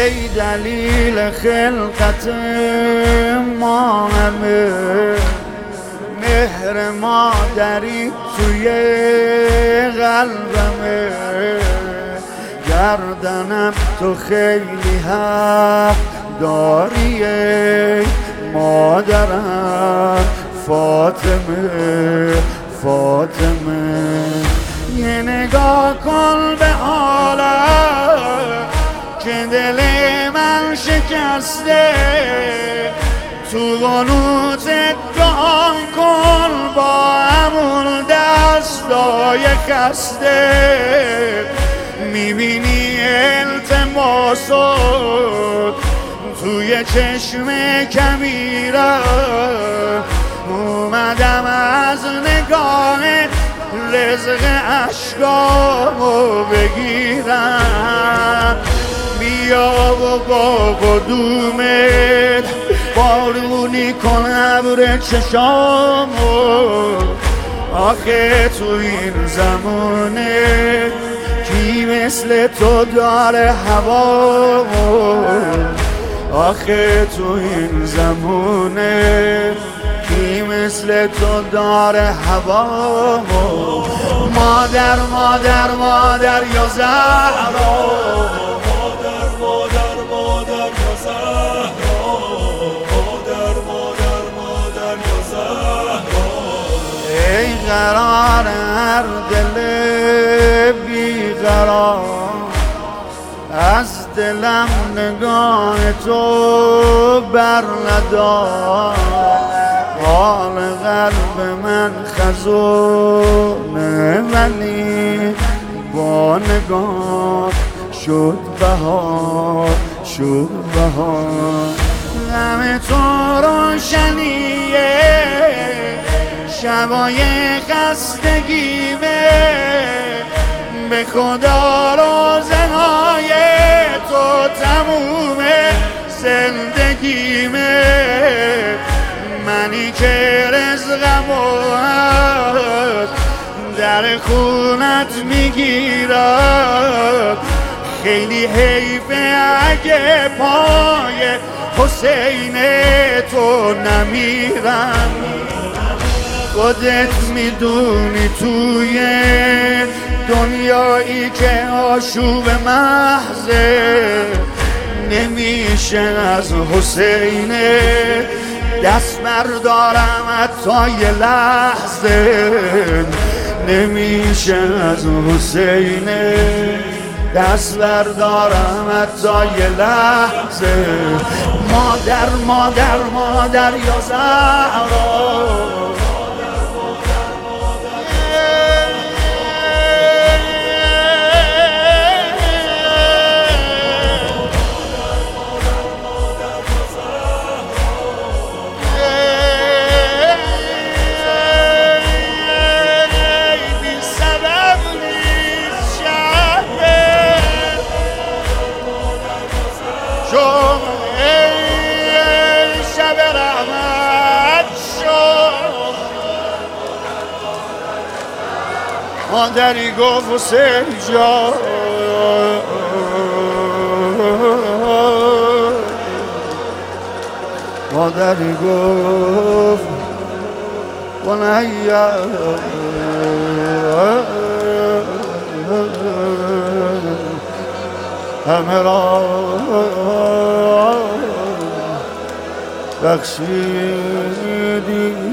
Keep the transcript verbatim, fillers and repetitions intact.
ای دلیل خلقت ما همه، مهر مادری توی قلبمه. گردنم تو خیلی حق داری ای مادرم فاطمه فاطمه. یه نگاه کن به حالم که دل من شکسته، تو قنوتت دعا کن با همون دستای خسته. میبینی التماسات توی چشم کبیرم، اومدم از نگاه رزق اشکامو بگیرم. بیا و با قدومت بارونی کن ابر چشامو. آخه تو این زمانه کی مثل تو داره هوامو. آخه تو این زمانه کی مثل تو داره هوامو. مادر مادر مادر یا زهرا، مادر مادر مادر یا زهرا، مادر مادر مادر یا زهرا. ای قرار هر دل بیقرار، از دلم نگاه تو بر ندار. حال قلب من خزونه ولی با نگاه شد بهار شد بهار. غم تو روشنیه شبای خستگیمه، به خدا روزنهای تو تموم زندگیمه. منی که رزقمو از در خونت میگیرم، خیلی حیفه اگه پای حسین تو نمیرم. خودت میدونی توی دنیایی که آشوب محضه، نمیشه از حسین دست بردارم حتی یه لحظه. نمیشه از حسین دست بردارم حتی یه لحظه. مادر مادر مادر یا زهرا، شب رحمت شد. مادری گفت حسین جان، مادری گفت بنیا همه را بخشیدی.